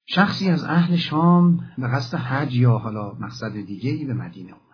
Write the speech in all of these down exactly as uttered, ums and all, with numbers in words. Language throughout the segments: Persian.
شخصی از اهل شام به قصد حج یا حالا مقصد دیگه‌ای به مدینه اومد.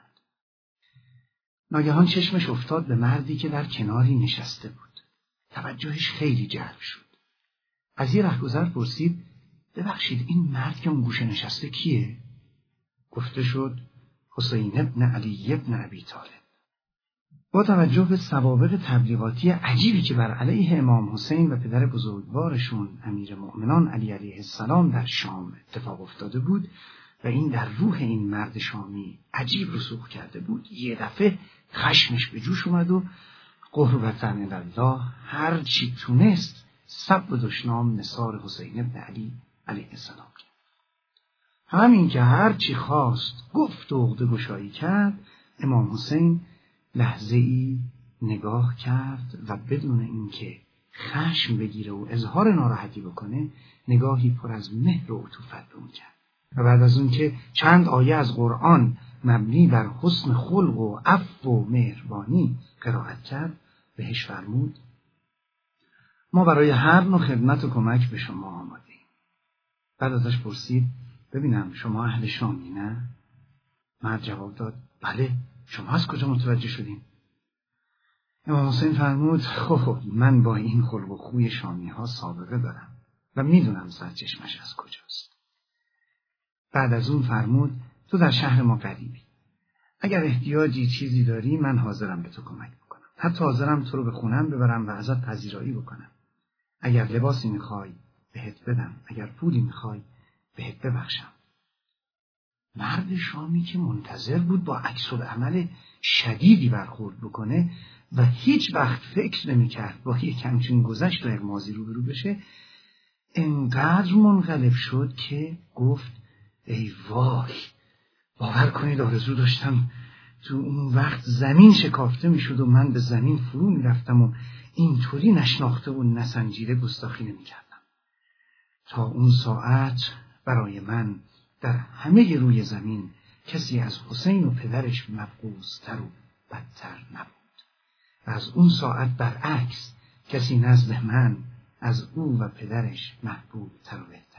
ناگهان چشمش افتاد به مردی که در کناری نشسته بود. توجهش خیلی جلب شد. از یه رهگذر پرسید: ببخشید این مرد که اون گوشه نشسته کیه؟ گفته شد: حسین ابن علی ابن ابی طالب. با توجه به سوابق تبلیغاتی عجیبی که بر علیه امام حسین و پدر بزرگوارشون امیر مؤمنان علی علیه السلام در شام اتفاق افتاده بود و این در روح این مرد شامی عجیب رسوخ کرده بود، یه دفعه خشمش به جوش اومد و قربتاً الله هر چی تونست سب و دشنام نثار حسین ابن علی علیه السلام کرد. همین که هر چی خواست گفت و عقده گشایی کرد، امام حسین لحظه ای نگاه کرد و بدون اینکه خشم بگیره و اظهار ناراحتی بکنه نگاهی پر از مهر و عطوفت به اون کرد و بعد از اون که چند آیه از قرآن مبنی بر حسن خلق و عفو و مهربانی قرائت کرد بهش فرمود: ما برای هر نوع خدمت و کمک به شما آماده ایم. بعد ازش پرسید: ببینم شما اهل شامی نه؟ مرد جواب داد: بله. شما از کجا متوجه شدین؟ امام حسین فرمود: خب من با این خلق و خوی شامی ها سابقه دارم و میدونم سرچشمش از کجاست. بعد از اون فرمود: تو در شهر ما غریبی. اگر احتیاجی چیزی داری من حاضرم به تو کمک بکنم. حتی حاضرم تو رو به خونم ببرم و ازت پذیرایی بکنم. اگر لباسی میخوای بهت بدم، اگر پولی میخوای بهت ببخشم. مرد شامی که منتظر بود با عکس‌العمل شدیدی برخورد بکنه و هیچ وقت فکر نمی‌کرد با یک همچین گذشت و اغماضی روبرو بشه، انقدر منقلب شد که گفت: ای وای، باور کنید آرزو داشتم تو اون وقت زمین شکافته میشد و من به زمین فرو میرفتم و اینطوری نشناخته و نسنجیده گستاخی نمی‌کردم. تا اون ساعت برای من در همه روی زمین کسی از حسین و پدرش مبغوض‌تر و بدتر نبود و از اون ساعت برعکس کسی نزد من از او و پدرش محبوب تر و بهتر.